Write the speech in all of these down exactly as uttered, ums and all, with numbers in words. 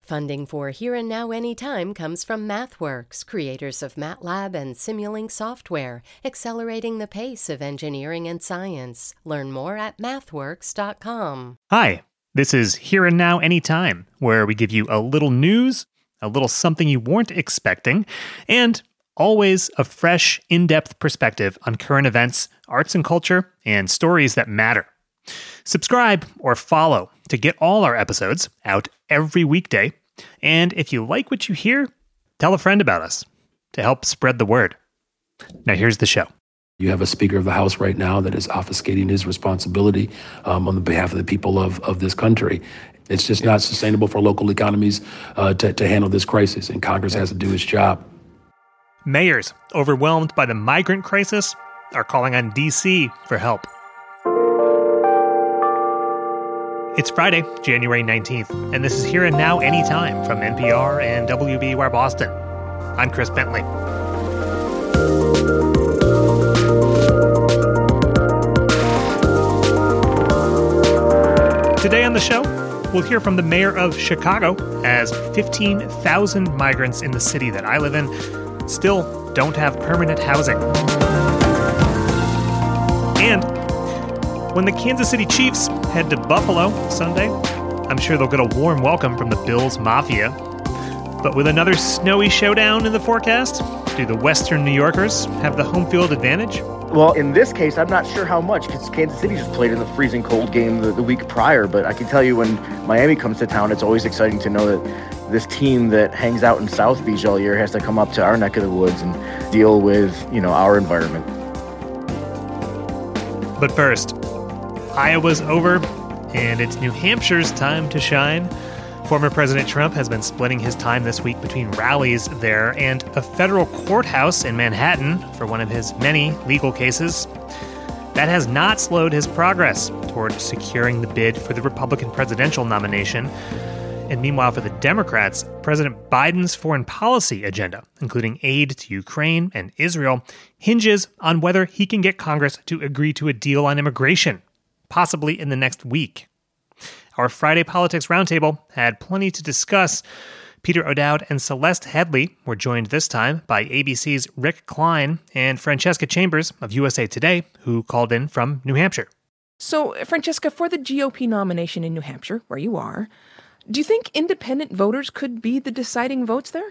Funding for Here and Now Anytime comes from MathWorks, creators of MATLAB and Simulink software, accelerating the pace of engineering and science. Learn more at mathworks dot com. Hi, this is Here and Now Anytime, where we give you a little news, a little something you weren't expecting, and always a fresh, in-depth perspective on current events, arts and culture, and stories that matter. Subscribe or follow to get all our episodes out every weekday. And if you like what you hear, tell a friend about us to help spread the word. Now here's the show. You have a Speaker of the House right now that is obfuscating his responsibility um, on the behalf of the people of, of this country. It's just not sustainable for local economies uh, to, to handle this crisis, and Congress has to do its job. Mayors overwhelmed by the migrant crisis are calling on D C for help. It's Friday, January nineteenth, and this is Here and Now Anytime from N P R and W B U R Boston. I'm Chris Bentley. Today on the show, we'll hear from the mayor of Chicago as fifteen thousand migrants in the city that I live in still don't have permanent housing. And when the Kansas City Chiefs head to Buffalo Sunday, I'm sure they'll get a warm welcome from the Bills Mafia. But with another snowy showdown in the forecast, do the Western New Yorkers have the home field advantage? Well, in this case, I'm not sure how much, because Kansas City just played in the freezing cold game the, the week prior. But I can tell you, when Miami comes to town, it's always exciting to know that this team that hangs out in South Beach all year has to come up to our neck of the woods and deal with, you know, our environment. But first, Iowa's over, and it's New Hampshire's time to shine. Former President Trump has been splitting his time this week between rallies there and a federal courthouse in Manhattan for one of his many legal cases. That has not slowed his progress toward securing the bid for the Republican presidential nomination. And meanwhile, for the Democrats, President Biden's foreign policy agenda, including aid to Ukraine and Israel, hinges on whether he can get Congress to agree to a deal on immigration, possibly in the next week. Our Friday Politics Roundtable had plenty to discuss. Peter O'Dowd and Celeste Headley were joined this time by A B C's Rick Klein and Francesca Chambers of U S A Today, who called in from New Hampshire. So, Francesca, for the G O P nomination in New Hampshire, where you are, do you think independent voters could be the deciding votes there?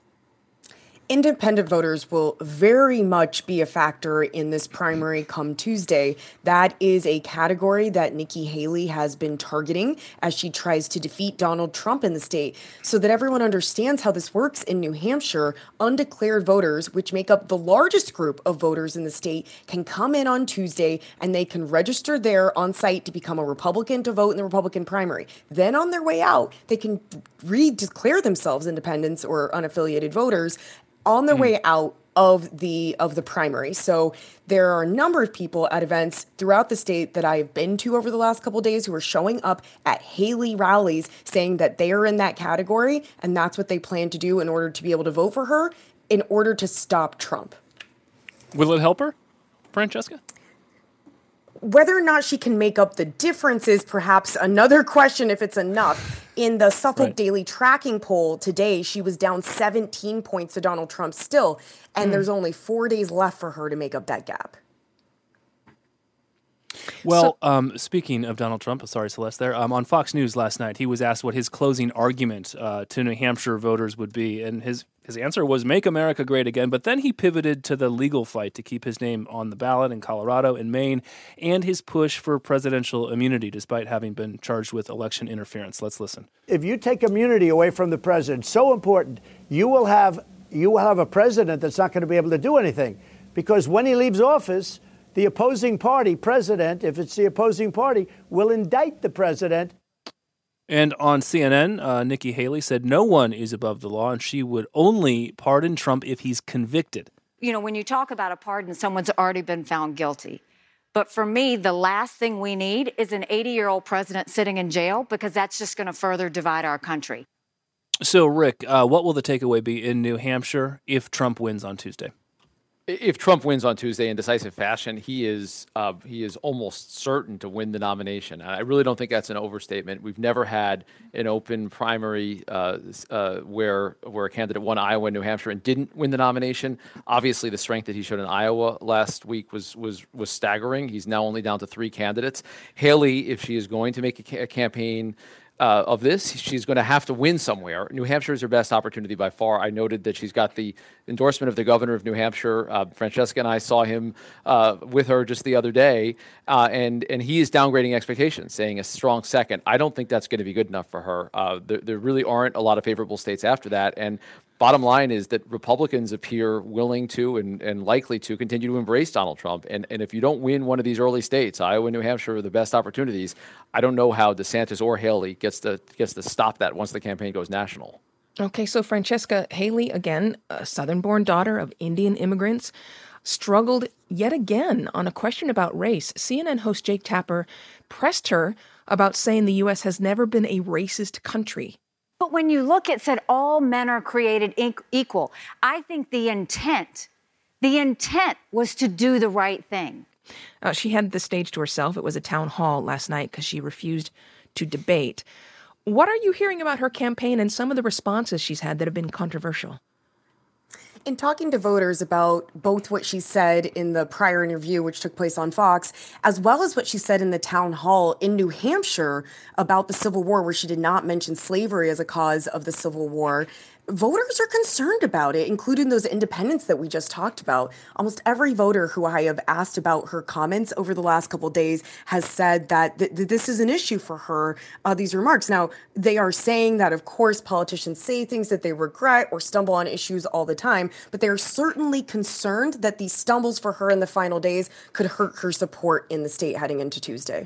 Independent voters will very much be a factor in this primary come Tuesday. That is a category that Nikki Haley has been targeting as she tries to defeat Donald Trump in the state. So that everyone understands how this works in New Hampshire, undeclared voters, which make up the largest group of voters in the state, can come in on Tuesday and they can register there on site to become a Republican to vote in the Republican primary. Then on their way out, they can re-declare themselves independents or unaffiliated voters on their mm. way out of the of the primary. So there are a number of people at events throughout the state that I've been to over the last couple of days who are showing up at Haley rallies saying that they are in that category and that's what they plan to do in order to be able to vote for her in order to stop Trump. Will it help her, Francesca? Whether or not she can make up the difference is perhaps another question if it's enough. In the Suffolk right. Daily tracking poll today, she was down seventeen points to Donald Trump still, and mm. there's only four days left for her to make up that gap. Well, so, um, speaking of Donald Trump, sorry, Celeste, there, um, on Fox News last night, he was asked what his closing argument uh, to New Hampshire voters would be, and his His answer was make America great again, but then he pivoted to the legal fight to keep his name on the ballot in Colorado and Maine, and his push for presidential immunity despite having been charged with election interference. Let's listen. If you take immunity away from the president, so important, you will have you will have a president that's not going to be able to do anything, because when he leaves office, the opposing party president, if it's the opposing party, will indict the president. And on C N N, uh, Nikki Haley said no one is above the law, and she would only pardon Trump if he's convicted. You know, when you talk about a pardon, someone's already been found guilty. But for me, the last thing we need is an eighty-year-old president sitting in jail, because that's just going to further divide our country. So, Rick, uh, what will the takeaway be in New Hampshire if Trump wins on Tuesday? If Trump wins on Tuesday in decisive fashion, he is uh, he is almost certain to win the nomination. I really don't think that's an overstatement. We've never had an open primary uh, uh, where where a candidate won Iowa and New Hampshire and didn't win the nomination. Obviously, the strength that he showed in Iowa last week was was was staggering. He's now only down to three candidates. Haley, if she is going to make a, ca- a campaign Uh, of this, she's going to have to win somewhere. New Hampshire is her best opportunity by far. I noted that she's got the endorsement of the governor of New Hampshire. Uh, Francesca and I saw him uh, with her just the other day, uh, and and he is downgrading expectations, saying a strong second. I don't think that's going to be good enough for her. Uh, there, there really aren't a lot of favorable states after that, and bottom line is that Republicans appear willing to and, and likely to continue to embrace Donald Trump. And, and if you don't win one of these early states, Iowa and New Hampshire are the best opportunities. I don't know how DeSantis or Haley gets to gets to stop that once the campaign goes national. Okay, so Francesca, Haley, again, a Southern-born daughter of Indian immigrants, struggled yet again on a question about race. C N N host Jake Tapper pressed her about saying the U S has never been a racist country. But when you look, it said all men are created equal. I think the intent, the intent was to do the right thing. Uh, she had the stage to herself. It was a town hall last night because she refused to debate. What are you hearing about her campaign and some of the responses she's had that have been controversial? In talking to voters about both what she said in the prior interview, which took place on Fox, as well as what she said in the town hall in New Hampshire about the Civil War, where she did not mention slavery as a cause of the Civil War, voters are concerned about it, including those independents that we just talked about. Almost every voter who I have asked about her comments over the last couple of days has said that th- th- this is an issue for her, uh, these remarks. Now, they are saying that, of course, politicians say things that they regret or stumble on issues all the time, but they are certainly concerned that these stumbles for her in the final days could hurt her support in the state heading into Tuesday.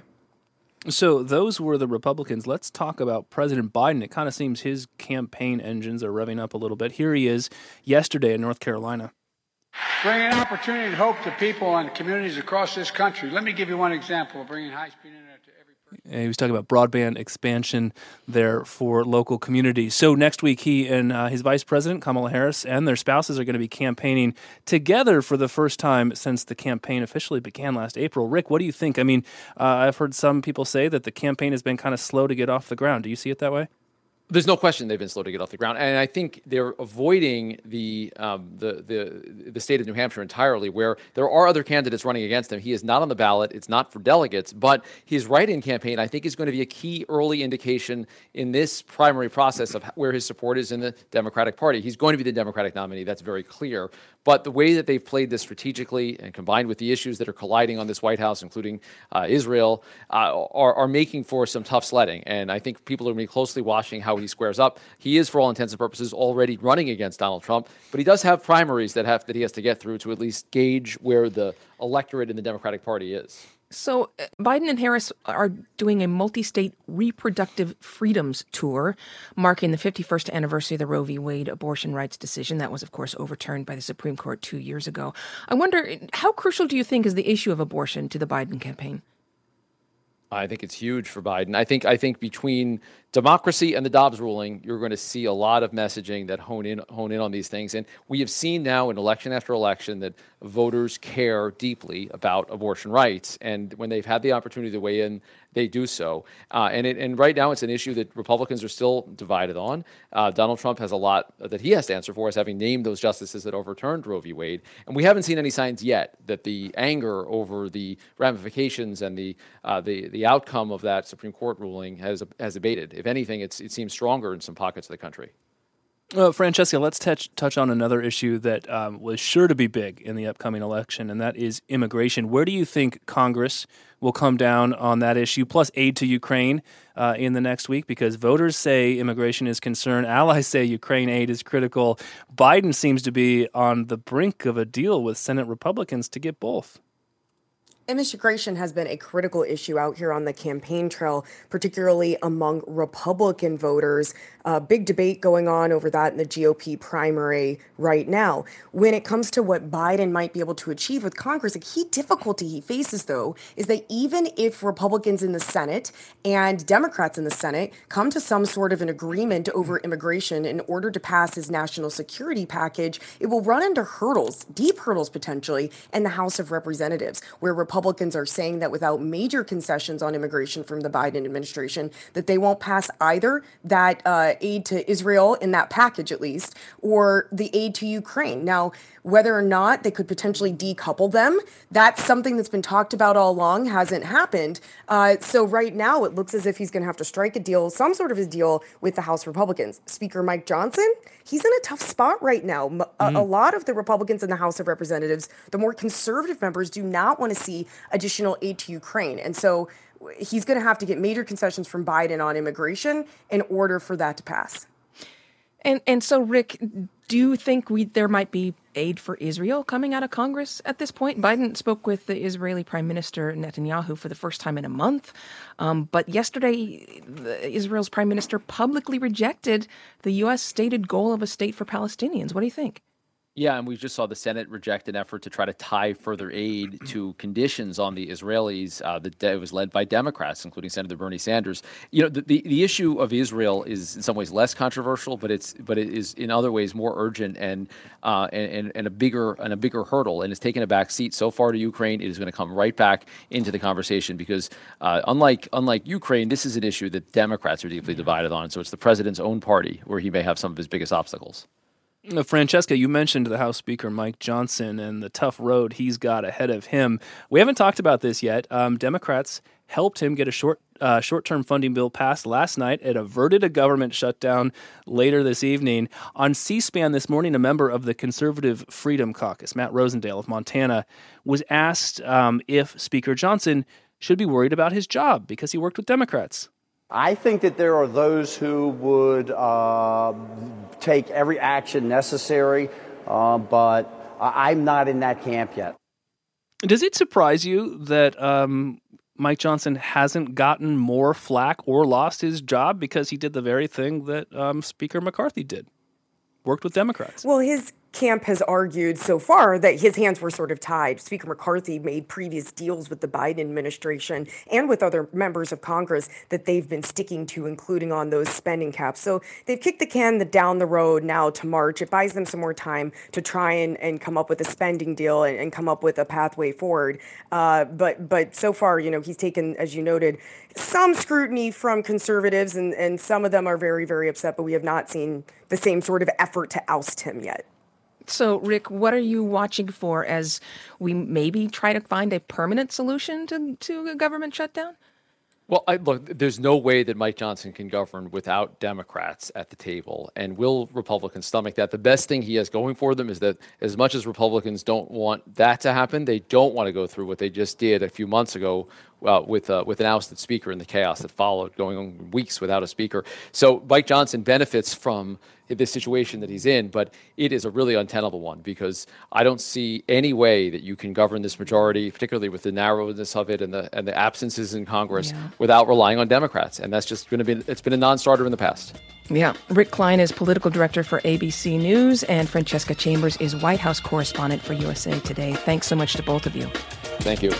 So those were the Republicans. Let's talk about President Biden. It kind of seems his campaign engines are revving up a little bit. Here he is yesterday in North Carolina. Bringing opportunity and hope to people and communities across this country. Let me give you one example of bringing high-speed internet to every person. And he was talking about broadband expansion there for local communities. So next week, he and uh, his vice president, Kamala Harris, and their spouses are going to be campaigning together for the first time since the campaign officially began last April. Rick, what do you think? I mean, uh, I've heard some people say that the campaign has been kind of slow to get off the ground. Do you see it that way? There's no question they've been slow to get off the ground, and I think they're avoiding the um, the the the state of New Hampshire entirely, where there are other candidates running against him. He is not on the ballot; it's not for delegates, but his write-in campaign, I think, is going to be a key early indication in this primary process of where his support is in the Democratic Party. He's going to be the Democratic nominee; that's very clear. But the way that they've played this strategically, and combined with the issues that are colliding on this White House, including uh, Israel, uh, are, are making for some tough sledding. And I think people are going to be closely watching how he squares up. He is, for all intents and purposes, already running against Donald Trump, but he does have primaries that have that he has to get through to at least gauge where the electorate in the Democratic Party is. So uh, Biden and Harris are doing a multi-state reproductive freedoms tour, marking the fifty-first anniversary of the Roe v. Wade abortion rights decision. That was, of course, overturned by the Supreme Court two years ago. I wonder, how crucial do you think is the issue of abortion to the Biden campaign? I think it's huge for Biden. I think I think between democracy and the Dobbs ruling, you're going to see a lot of messaging that hone in hone in on these things. And we have seen now in election after election that voters care deeply about abortion rights. And when they've had the opportunity to weigh in, they do so. Uh, and it, and right now it's an issue that Republicans are still divided on. Uh, Donald Trump has a lot that he has to answer for as having named those justices that overturned Roe v. Wade. And we haven't seen any signs yet that the anger over the ramifications and the uh, the the outcome of that Supreme Court ruling has has abated. If anything, it's, it seems stronger in some pockets of the country. Uh, Francesca, let's touch touch on another issue that um, was sure to be big in the upcoming election, and that is immigration. Where do you think Congress will come down on that issue, plus aid to Ukraine uh, in the next week? Because voters say immigration is concerned. Allies say Ukraine aid is critical. Biden seems to be on the brink of a deal with Senate Republicans to get both. Immigration has been a critical issue out here on the campaign trail, particularly among Republican voters. Uh, big debate going on over that in the G O P primary right now. When it comes to what Biden might be able to achieve with Congress, a key difficulty he faces, though, is that even if Republicans in the Senate and Democrats in the Senate come to some sort of an agreement over immigration in order to pass his national security package, it will run into hurdles, deep hurdles potentially, in the House of Representatives, where Republicans Republicans are saying that without major concessions on immigration from the Biden administration, that they won't pass either that uh, aid to Israel in that package, at least, or the aid to Ukraine. Now, whether or not they could potentially decouple them, that's something that's been talked about all along, hasn't happened. Uh, so right now, it looks as if he's going to have to strike a deal, some sort of a deal with the House Republicans. Speaker Mike Johnson, he's in a tough spot right now. Mm-hmm. A, a lot of the Republicans in the House of Representatives, the more conservative members, do not want to see additional aid to Ukraine. And so he's going to have to get major concessions from Biden on immigration in order for that to pass. And and so, Rick, do you think we there might be aid for Israel coming out of Congress at this point? Biden spoke with the Israeli Prime Minister Netanyahu for the first time in a month. Um, but yesterday, Israel's Prime Minister publicly rejected the U S stated goal of a state for Palestinians. What do you think? Yeah, and we just saw the Senate reject an effort to try to tie further aid to conditions on the Israelis. Uh, the, it was led by Democrats, including Senator Bernie Sanders. You know, the, the, the issue of Israel is in some ways less controversial, but it's but it is in other ways more urgent and uh, and, and a bigger and a bigger hurdle, and it's taken a back seat so far to Ukraine. It is going to come right back into the conversation because uh, unlike unlike Ukraine, this is an issue that Democrats are deeply divided on. So it's the president's own party where he may have some of his biggest obstacles. Francesca, you mentioned the House Speaker Mike Johnson and the tough road he's got ahead of him. We haven't talked about this yet. Um, Democrats helped him get a short uh, short-term funding bill passed last night. It averted a government shutdown later this evening. On C-SPAN this morning, a member of the Conservative Freedom Caucus, Matt Rosendale of Montana, was asked um, if Speaker Johnson should be worried about his job because he worked with Democrats. I think that there are those who would uh, take every action necessary, uh, but I'm not in that camp yet. Does it surprise you that um, Mike Johnson hasn't gotten more flack or lost his job because he did the very thing that um, Speaker McCarthy did, worked with Democrats? Well, his camp has argued so far that his hands were sort of tied. Speaker McCarthy made previous deals with the Biden administration and with other members of Congress that they've been sticking to, including on those spending caps. So they've kicked the can down the road now to March. It buys them some more time to try and, and come up with a spending deal and, and come up with a pathway forward. Uh, but but so far, you know, he's taken, as you noted, some scrutiny from conservatives, and, and some of them are very, very upset, but we have not seen the same sort of effort to oust him yet. So, Rick, what are you watching for as we maybe try to find a permanent solution to, to a government shutdown? Well, I, look, there's no way that Mike Johnson can govern without Democrats at the table. And will Republicans stomach that? The best thing he has going for them is that as much as Republicans don't want that to happen, they don't want to go through what they just did a few months ago uh, with uh, with an ousted speaker and the chaos that followed, going on weeks without a speaker. So Mike Johnson benefits from this situation that he's in, but it is a really untenable one because I don't see any way that you can govern this majority, particularly with the narrowness of it and the and the absences in Congress, yeah. without relying on Democrats. And that's just going to be, it's been a non-starter in the past. Yeah. Rick Klein is political director for A B C News, and Francesca Chambers is White House correspondent for U S A Today. Thanks so much to both of you. Thank you.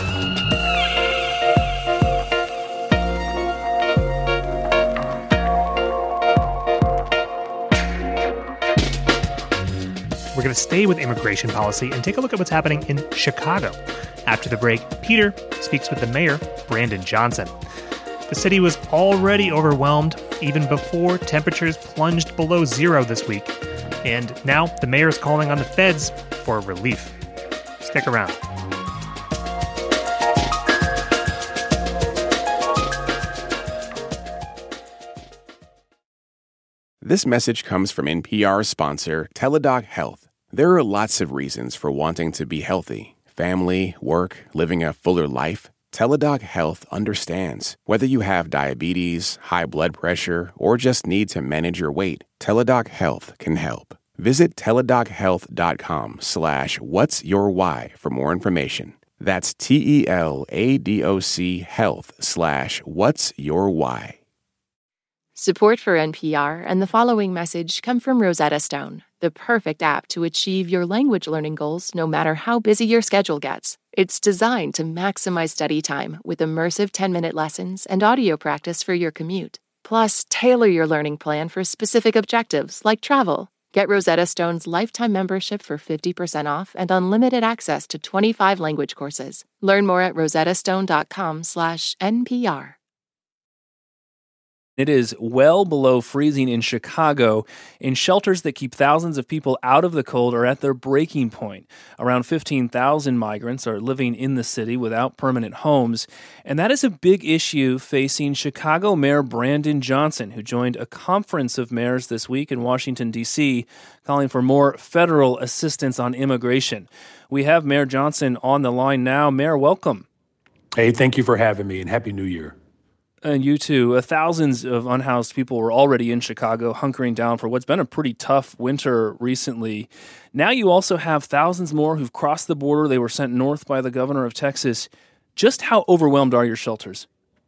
We're going to stay with immigration policy and take a look at what's happening in Chicago. After the break, Peter speaks with the mayor, Brandon Johnson. The city was already overwhelmed even before temperatures plunged below zero this week. And now the mayor is calling on the feds for relief. Stick around. This message comes from N P R sponsor Teladoc Health. There are lots of reasons for wanting to be healthy. Family, work, living a fuller life. Teladoc Health understands. Whether you have diabetes, high blood pressure, or just need to manage your weight, Teladoc Health can help. Visit teladochealth.com slash what's your why for more information. That's T-E-L-A-D-O-C health slash what's your why. Support for N P R and the following message come from Rosetta Stone, the perfect app to achieve your language learning goals no matter how busy your schedule gets. It's designed to maximize study time with immersive ten-minute lessons and audio practice for your commute. Plus, tailor your learning plan for specific objectives like travel. Get Rosetta Stone's lifetime membership for fifty percent off and unlimited access to twenty-five language courses. Learn more at rosettastone.com slash NPR. It is well below freezing in Chicago, and shelters that keep thousands of people out of the cold are at their breaking point. Around fifteen thousand migrants are living in the city without permanent homes, and that is a big issue facing Chicago Mayor Brandon Johnson, who joined a conference of mayors this week in Washington, D C, calling for more federal assistance on immigration. We have Mayor Johnson on the line now. Mayor, welcome. Hey, thank you for having me, and Happy New Year. And you too. Uh, thousands of unhoused people were already in Chicago hunkering down for what's been a pretty tough winter recently. Now you also have thousands more who've crossed the border. They were sent north by the governor of Texas. Just how overwhelmed are your shelters?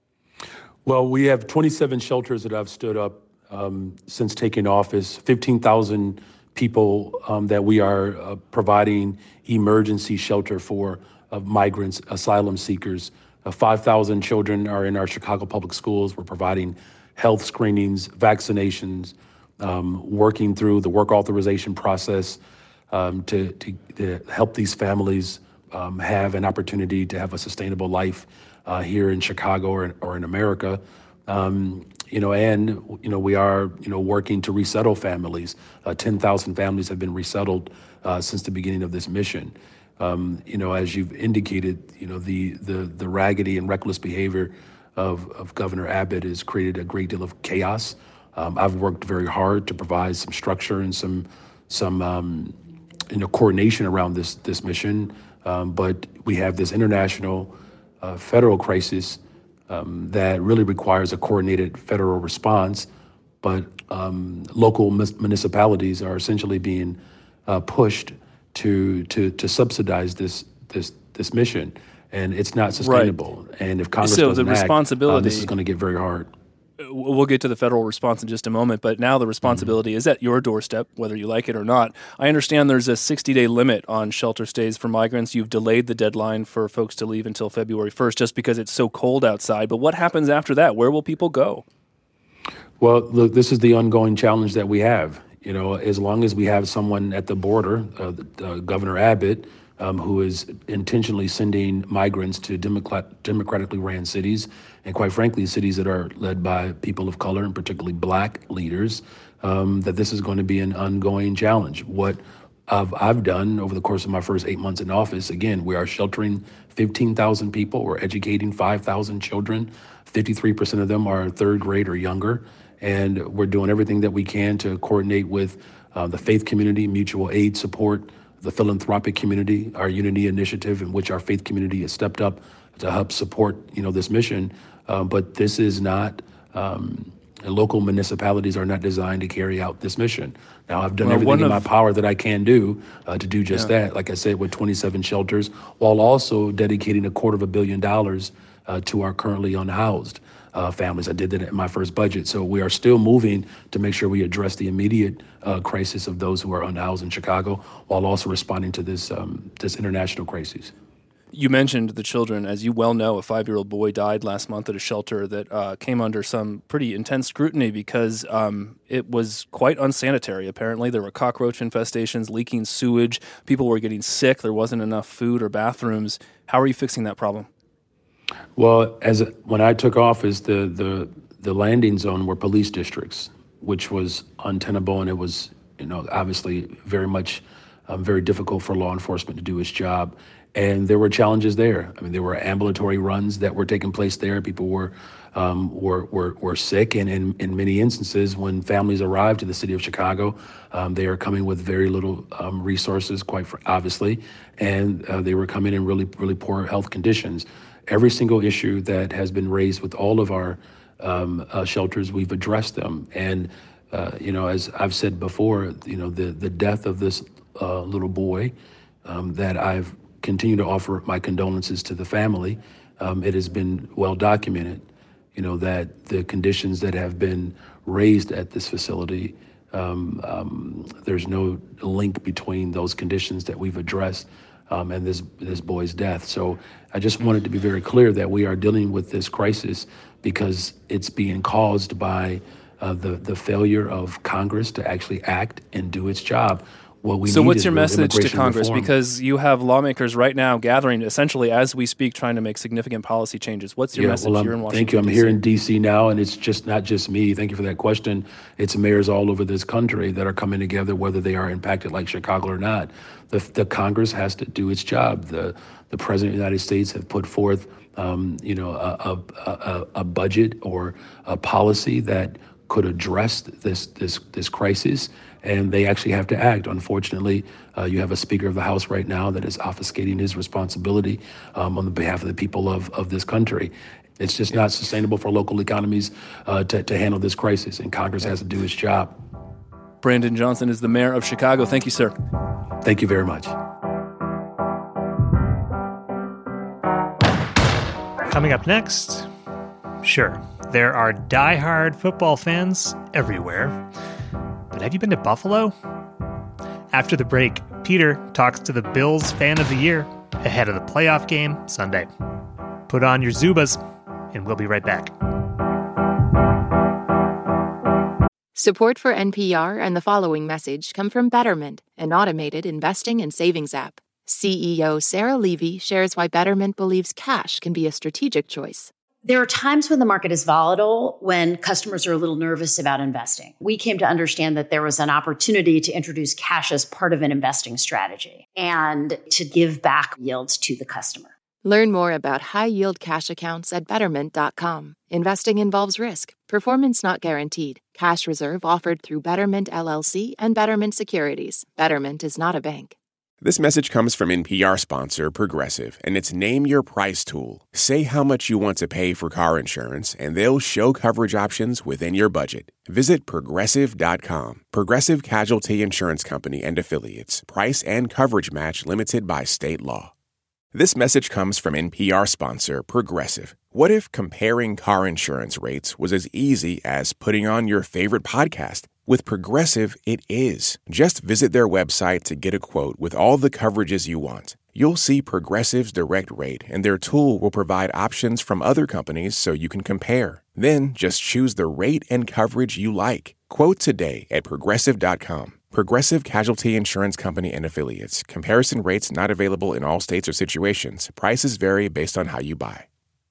Well, we have twenty-seven shelters that I've stood up um, since taking office, fifteen thousand people um, that we are uh, providing emergency shelter for of migrants, asylum seekers. Uh, five thousand children are in our Chicago public schools. We're providing health screenings, vaccinations, um, working through the work authorization process um, to, to, to help these families um, have an opportunity to have a sustainable life uh, here in Chicago or, or in America. Um, you know, and, you know, we are, you know, working to resettle families. Uh, ten thousand families have been resettled uh, since the beginning of this mission. Um, you know, as you've indicated, you know, the the the raggedy and reckless behavior of, of Governor Abbott has created a great deal of chaos. Um, I've worked very hard to provide some structure and some some um, you know coordination around this this mission, um, but we have this international uh, federal crisis um, that really requires a coordinated federal response. But um, local municipalities are essentially being uh, pushed to to to subsidize this this this mission, and it's not sustainable. Right. And if Congress so doesn't the responsibility, act, uh, this is going to get very hard. We'll get to the federal response in just a moment, but now the responsibility mm-hmm. is at your doorstep, whether you like it or not. I understand there's a sixty-day limit on shelter stays for migrants. You've delayed the deadline for folks to leave until February first just because it's so cold outside. But what happens after that? Where will people go? Well, look, this is the ongoing challenge that we have. You know, as long as we have someone at the border, uh, uh, Governor Abbott, um, who is intentionally sending migrants to Democrat, democratically ran cities, and quite frankly, cities that are led by people of color, and particularly black leaders, um, that this is going to be an ongoing challenge. What I've, I've done over the course of my first eight months in office, again, we are sheltering fifteen thousand people. We're educating five thousand children. fifty-three percent of them are third grade or younger. And we're doing everything that we can to coordinate with uh, the faith community, mutual aid support, the philanthropic community, our Unity Initiative, in which our faith community has stepped up to help support, you know, this mission. Uh, but this is not, um, local municipalities are not designed to carry out this mission. Now, I've done well, everything in my power that I can do uh, to do just yeah. that, like I said, with twenty-seven shelters, while also dedicating a quarter of a billion dollars uh, to our currently unhoused Uh, families. I did that in my first budget. So we are still moving to make sure we address the immediate uh, crisis of those who are unhoused in Chicago, while also responding to this um, this international crisis. You mentioned the children. As you well know, a five-year-old boy died last month at a shelter that uh, came under some pretty intense scrutiny because um, it was quite unsanitary. Apparently, there were cockroach infestations, leaking sewage. People were getting sick. There wasn't enough food or bathrooms. How are you fixing that problem? Well, as a, when I took office, the, the the landing zone were police districts, which was untenable, and it was, you know, obviously very much um, very difficult for law enforcement to do its job. And there were challenges there. I mean, there were ambulatory runs that were taking place there. People were um, were, were were sick, and in, in many instances, when families arrived to the city of Chicago, um, they are coming with very little um, resources, quite fr- obviously, and uh, they were coming in really really poor health conditions. Every single issue that has been raised with all of our um, uh, shelters, we've addressed them. And, uh, you know, as I've said before, you know, the, the death of this uh, little boy um, that I've continue to offer my condolences to the family. Um, it has been well documented, you know, that the conditions that have been raised at this facility, um, um, there's no link between those conditions that we've addressed um, and this this boy's death. So I just wanted to be very clear that we are dealing with this crisis because it's being caused by uh, the the failure of Congress to actually act and do its job. What we so need what's is your real message to immigration Congress? reform. Because you have lawmakers right now gathering, essentially as we speak, trying to make significant policy changes. What's your Yeah, message well, here I'm- in Washington, Thank you. I'm D C? here in D C now, and it's just not just me. Thank you for that question. It's mayors all over this country that are coming together, whether they are impacted like Chicago or not. The, the Congress has to do its job. The the President of the United States have put forth, um, you know, a, a, a, a budget or a policy that could address this this this crisis, and they actually have to act. Unfortunately, uh, you have a Speaker of the House right now that is obfuscating his responsibility um, on the behalf of the people of, of this country. It's just not sustainable for local economies uh, to, to handle this crisis, and Congress has to do its job. Brandon Johnson is the mayor of Chicago. Thank you, sir. Thank you very much. Coming up next, sure, there are diehard football fans everywhere. But have you been to Buffalo? After the break, Peter talks to the Bills Fan of the Year ahead of the playoff game Sunday. Put on your Zubas, and we'll be right back. Support for N P R and the following message come from Betterment, an automated investing and savings app. C E O Sarah Levy shares why Betterment believes cash can be a strategic choice. There are times when the market is volatile, when customers are a little nervous about investing. We came to understand that there was an opportunity to introduce cash as part of an investing strategy and to give back yields to the customer. Learn more about high-yield cash accounts at betterment dot com. Investing involves risk. Performance not guaranteed. Cash reserve offered through Betterment L L C and Betterment Securities. Betterment is not a bank. This message comes from N P R sponsor Progressive, and it's Name Your Price tool. Say how much you want to pay for car insurance, and they'll show coverage options within your budget. Visit Progressive dot com. Progressive Casualty Insurance Company and Affiliates. Price and coverage match limited by state law. This message comes from N P R sponsor Progressive. What if comparing car insurance rates was as easy as putting on your favorite podcast? With Progressive, it is. Just visit their website to get a quote with all the coverages you want. You'll see Progressive's direct rate, and their tool will provide options from other companies so you can compare. Then just choose the rate and coverage you like. Quote today at Progressive dot com. Progressive Casualty Insurance Company and Affiliates. Comparison rates not available in all states or situations. Prices vary based on how you buy.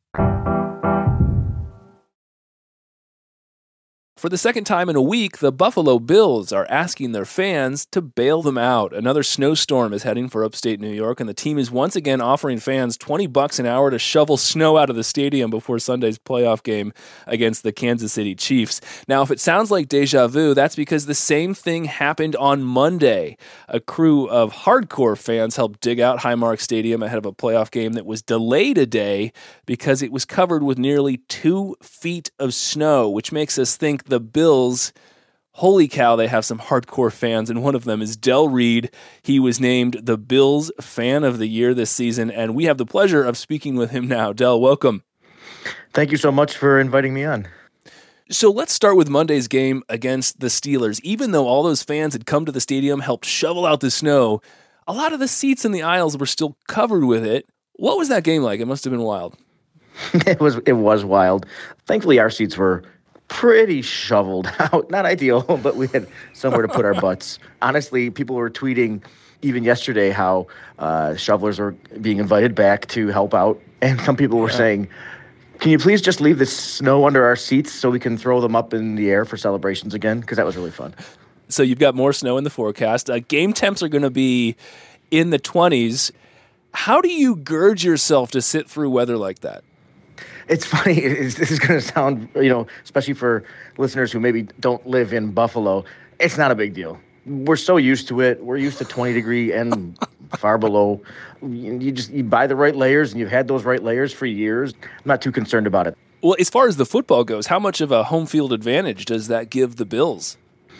For the second time in a week, the Buffalo Bills are asking their fans to bail them out. Another snowstorm is heading for upstate New York, and the team is once again offering fans twenty bucks an hour to shovel snow out of the stadium before Sunday's playoff game against the Kansas City Chiefs. Now, if it sounds like deja vu, that's because the same thing happened on Monday. A crew of hardcore fans helped dig out Highmark Stadium ahead of a playoff game that was delayed a day because it was covered with nearly two feet of snow, which makes us think the Bills, holy cow, they have some hardcore fans, and one of them is Del Reed. He was named the Bills Fan of the Year this season, and we have the pleasure of speaking with him now. Del, welcome. Thank you so much for inviting me on. So let's start with Monday's game against the Steelers. Even though all those fans had come to the stadium, helped shovel out the snow, a lot of the seats in the aisles were still covered with it. What was that game like? It must have been wild. It was it was wild. Thankfully, our seats were pretty shoveled out. Not ideal, but we had somewhere to put our butts. Honestly, people were tweeting even yesterday how uh, shovelers were being invited back to help out. And some people were yeah. saying, can you please just leave the snow under our seats so we can throw them up in the air for celebrations again? Because that was really fun. So you've got more snow in the forecast. Uh, game temps are going to be in the twenties. How do you gird yourself to sit through weather like that? It's funny. It's, this is going to sound, you know, especially for listeners who maybe don't live in Buffalo, it's not a big deal. We're so used to it. We're used to twenty degree and far below. You just you buy the right layers, and you've had those right layers for years. I'm not too concerned about it. Well, as far as the football goes, how much of a home field advantage does that give the Bills?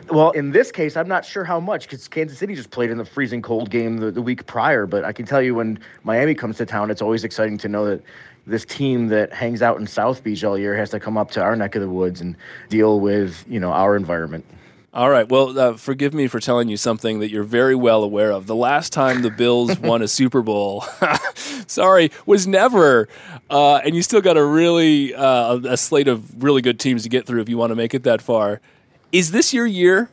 Well, in this case, I'm not sure how much because Kansas City just played in the freezing cold game the, the week prior. But I can tell you when Miami comes to town, it's always exciting to know that this team that hangs out in South Beach all year has to come up to our neck of the woods and deal with, you know, our environment. All right. Well, uh, forgive me for telling you something that you're very well aware of. The last time the Bills won a Super Bowl, sorry, was never. Uh, and you still got a really uh, a slate of really good teams to get through if you want to make it that far. Is this your year?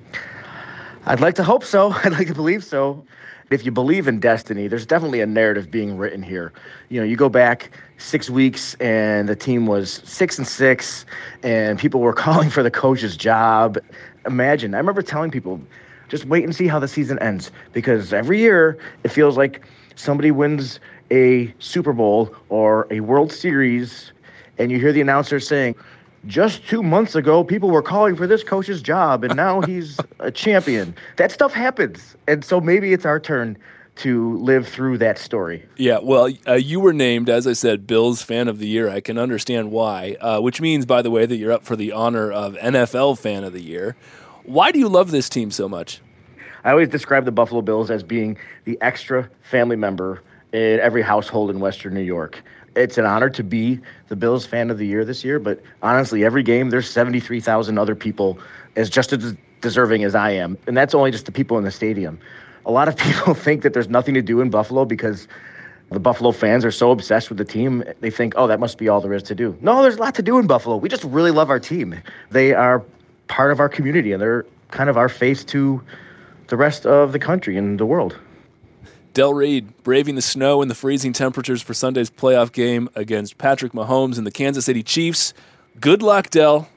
I'd like to hope so. I'd like to believe so. If you believe in destiny, there's definitely a narrative being written here. You know, you go back six weeks and the team was six and six and people were calling for the coach's job. Imagine, I remember telling people, just wait and see how the season ends because every year it feels like somebody wins a Super Bowl or a World Series and you hear the announcer saying, just two months ago, people were calling for this coach's job, and now he's a champion. That stuff happens. And so maybe it's our turn to live through that story. Yeah, well, uh, you were named, as I said, Bills Fan of the Year. I can understand why, uh, which means, by the way, that you're up for the honor of N F L Fan of the Year. Why do you love this team so much? I always describe the Buffalo Bills as being the extra family member in every household in Western New York. It's an honor to be the Bills Fan of the Year this year, but honestly, every game, there's seventy-three thousand other people as just as deserving as I am, and that's only just the people in the stadium. A lot of people think that there's nothing to do in Buffalo because the Buffalo fans are so obsessed with the team, they think, oh, that must be all there is to do. No, there's a lot to do in Buffalo. We just really love our team. They are part of our community, and they're kind of our face to the rest of the country and the world. Del Reid braving the snow and the freezing temperatures for Sunday's playoff game against Patrick Mahomes and the Kansas City Chiefs. Good luck, Del.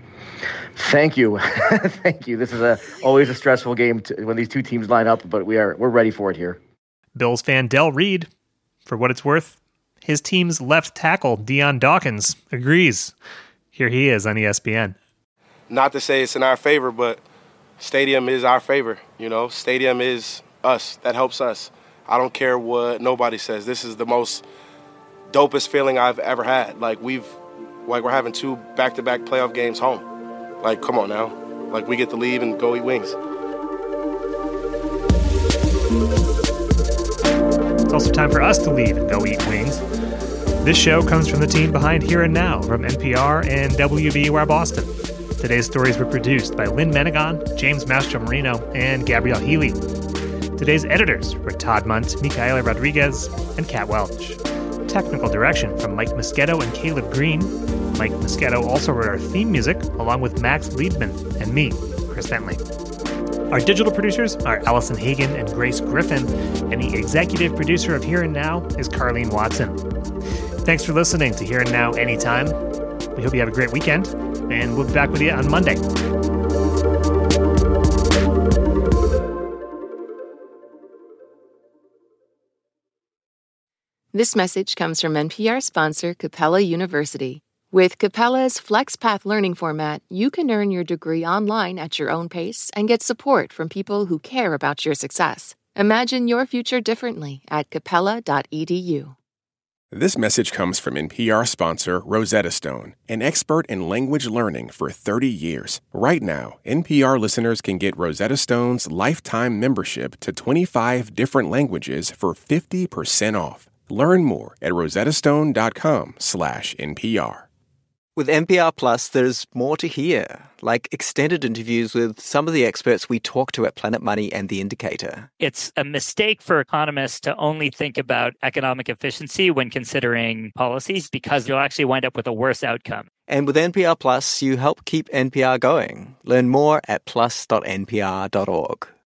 Thank you. Thank you. This is a always a stressful game to, when these two teams line up, but we are we're ready for it here. Bills fan Del Reid, for what it's worth, his team's left tackle, Dion Dawkins, agrees. Here he is on E S P N. Not to say it's in our favor, but stadium is our favor. You know, stadium is us. That helps us. I don't care what nobody says. This is the most dopest feeling I've ever had. Like we've, like we're having two back-to-back playoff games home. Like, come on now. Like we get to leave and go eat wings. It's also time for us to leave and go eat wings. This show comes from the team behind Here and Now from N P R and W B U R Boston. Today's stories were produced by Lynn Menegon, James Mastromarino, and Gabrielle Healy. Today's editors were Todd Munt, Micaela Rodriguez, and Kat Welch. Technical direction from Mike Moschetto and Caleb Green. Mike Moschetto also wrote our theme music, along with Max Liebman and me, Chris Bentley. Our digital producers are Allison Hagen and Grace Griffin, and the executive producer of Here and Now is Carlene Watson. Thanks for listening to Here and Now Anytime. We hope you have a great weekend, and we'll be back with you on Monday. This message comes from N P R sponsor Capella University. With Capella's FlexPath learning format, you can earn your degree online at your own pace and get support from people who care about your success. Imagine your future differently at capella dot e d u. This message comes from N P R sponsor Rosetta Stone, an expert in language learning for thirty years. Right now, N P R listeners can get Rosetta Stone's lifetime membership to twenty-five different languages for fifty percent off. Learn more at rosettastone.com slash NPR. With N P R Plus, there's more to hear, like extended interviews with some of the experts we talk to at Planet Money and The Indicator. It's a mistake for economists to only think about economic efficiency when considering policies because you'll actually wind up with a worse outcome. And with N P R Plus, you help keep N P R going. Learn more at plus dot n p r dot org.